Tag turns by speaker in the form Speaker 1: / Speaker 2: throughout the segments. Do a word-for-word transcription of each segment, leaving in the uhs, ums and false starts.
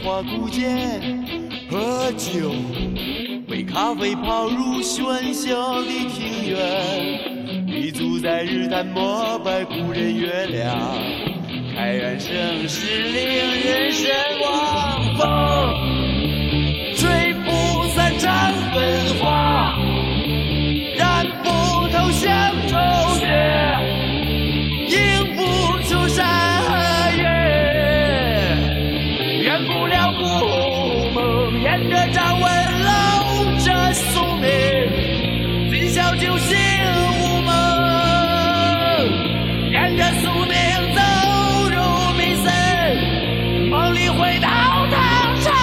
Speaker 1: 花古剑，喝酒，杯咖啡泡入喧嚣的庭院，立足在日坛膜拜古人月亮，开元盛世令人神往。风吹不散长奔花，燃不透乡愁血，映不出山河月，圆不了故梦，沿着掌纹搂着宿命，今宵酒醒无梦，沿着宿命走入迷森，梦里回到唐朝。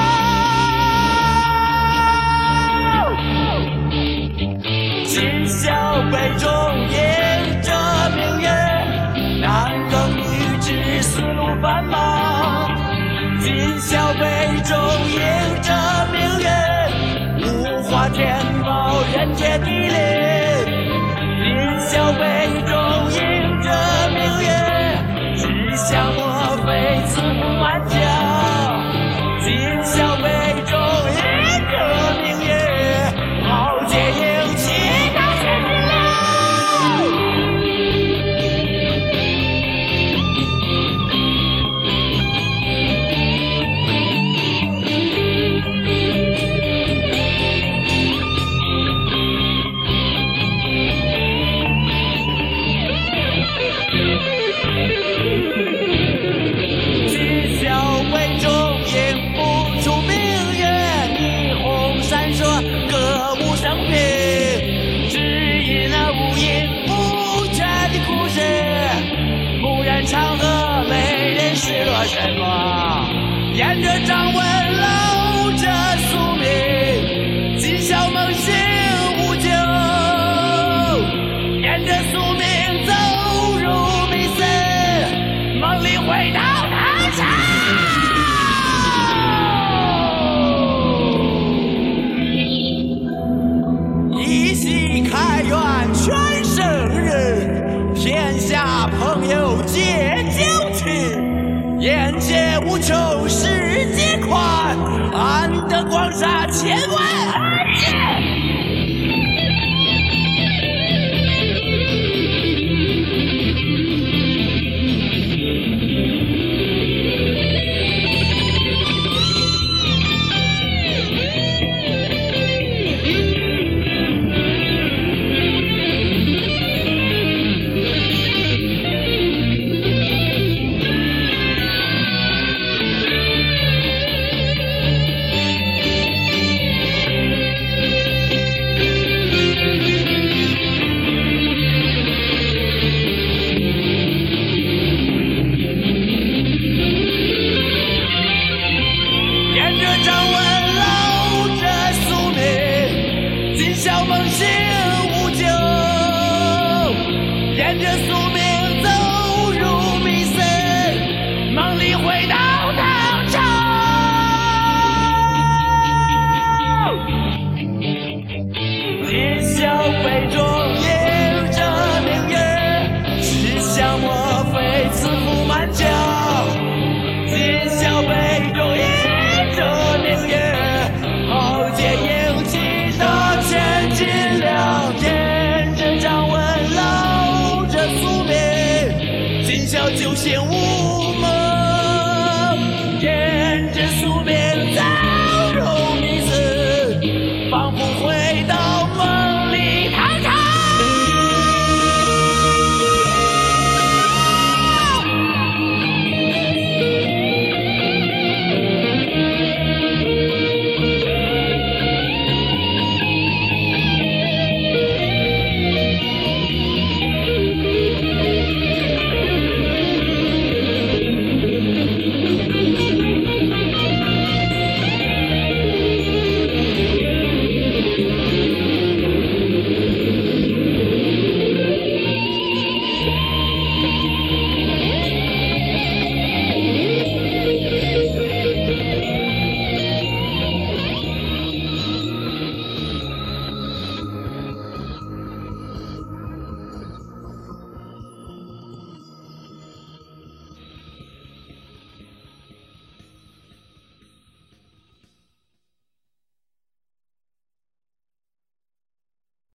Speaker 1: 今宵杯中映着明月，男耕女织丝路繁忙，今宵杯中映着明月，五花天宝人杰地灵，今宵杯中映着明月，只想莫非慈父满江，今宵杯中映着明月，豪杰英气大千金流。今宵杯中映不出明月，霓虹闪烁，歌舞升平，只因那无影无绝的故事，蓦然长河，美人失落神光，沿着掌纹